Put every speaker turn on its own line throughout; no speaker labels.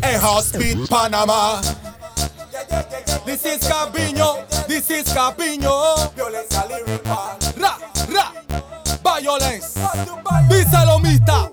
A Hospital, Panama. This is Capiño, this is Capiño.
Violencia lyrical.
Ra, ra, violence. Díselo, mista.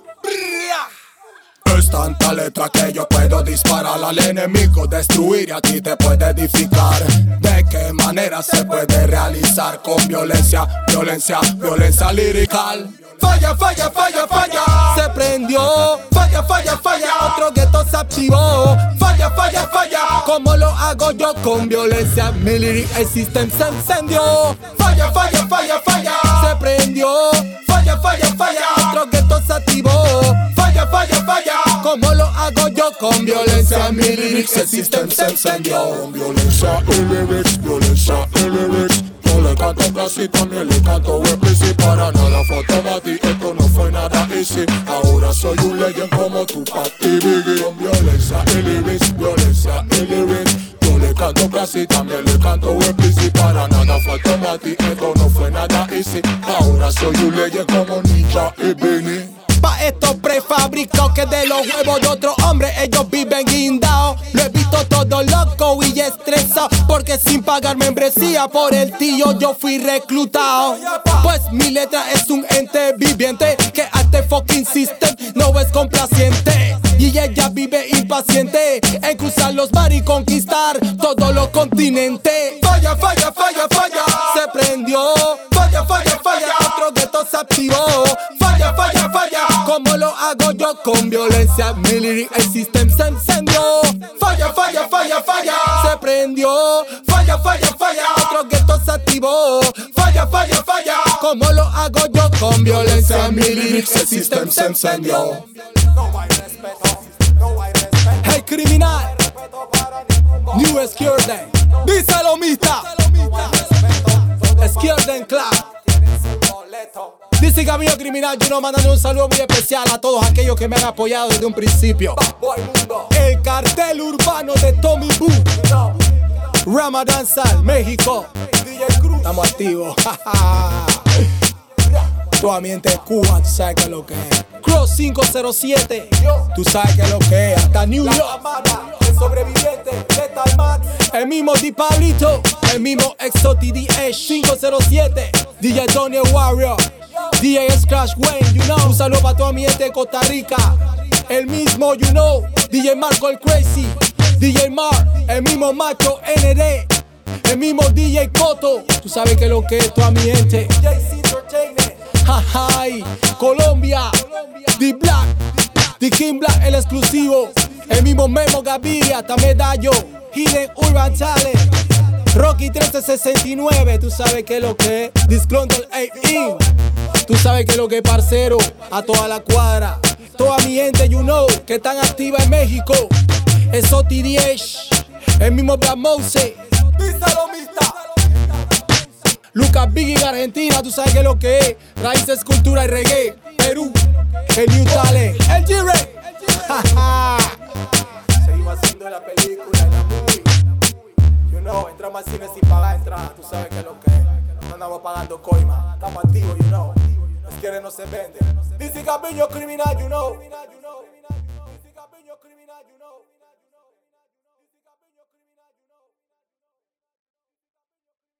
Es tanta letra que yo puedo disparar al enemigo, destruir y a ti te puede edificar. ¿De qué manera se puede realizar? Con violencia, violencia, violencia lyrical.
Falla, falla, falla, falla. Se prendió. Falla, falla, falla. Otro gueto se activó. Falla, falla, falla. ¿Cómo lo hago yo? Con violencia. Mi lyric, el system se encendió. Falla, falla, falla, falla. Se prendió. Falla, falla, falla. Otro gueto se activó. Falla, falla, falla. ¿Cómo lo hago yo? Con violencia. Mi lyric, el system se encendió.
Con violencia y lyrics, violencia y lyrics. Yo le canto casi, también le canto explícit. Para nada fue automático, esto no fue nada easy. Ahora soy un legend como Tupac y Biggie. Con violencia y lyrics, violencia y lyrics. Yo le canto casi, también le canto explícit. Para nada fue automático, esto no fue nada easy. Ahora soy un legend como Ninja y Benny.
Pa' estos prefabricados que de los huevos de otro hombre ellos viven guindados. Lo he visto todo loco y estresado, porque sin pagar membresía por el tío yo fui reclutado. Pues mi letra es un ente viviente que ante fucking system no es complaciente. Y ella vive impaciente en cruzar los mares y conquistar todos los continentes. Falla, falla, falla, falla. Se prendió. Falla, falla, falla. Otro gueto se activó. Falla, falla, falla. ¿Cómo lo hago yo? Con violencia. Mi lyric, el system se encendió. Falla, falla, falla, falla. Se prendió. Falla, falla, falla. Otro gueto se activó. Falla, falla, falla. ¿Cómo lo hago yo? Con violencia. Mi lyric, el system se encendió.
No hay respeto, no hay respeto.
Hey criminal, New Skierden, díselo mista. Skierden Club. Dice Camino Criminal, yo no mandando un saludo muy especial a todos aquellos que me han apoyado desde un principio. El cartel urbano de Tommy Boo, Ramadan Sal, México. Estamos activos. Toda mi gente de Cuba, tú sabes que es lo que es. Cross 507, tú sabes que es lo que es. Hasta New York,
el sobreviviente, Lethal Max.
el mismo Di Pablito, el mismo Exoti DH 507, DJ Tony Warrior, DJ Scratch Wayne, you know. Un saludo para toda mi gente de Costa Rica. El mismo, you know, DJ Marco el Crazy, DJ Mar, el mismo Macho ND, el mismo DJ Coto. Tú sabes que es lo que es toda mi gente.
JC Entertainment.
Jajay, Colombia, The Black, The King Black, el exclusivo. El mismo Memo Gaviria, Medallo, Hidden Urban Talent, Rocky 1369, tú sabes que es lo que es. Disgruntled 8 tú sabes que es lo que es, parcero. A toda la cuadra, toda mi gente, you know, que están activa en México. Exoti 10, el mismo Black Mose,
Díselo, mista.
Lucas Biggie en Argentina, tú sabes que es lo que es. Raíces, cultura y reggae. Perú, el New Talent, el G-Ray.
Seguimos haciendo la película y la movie. You know, entramos al cine sin pagar entrada. Tú sabes que es lo que es. No andamos pagando coima. Estamos activos, you know. Los quieren no se venden. Dice Camino Criminal, you know.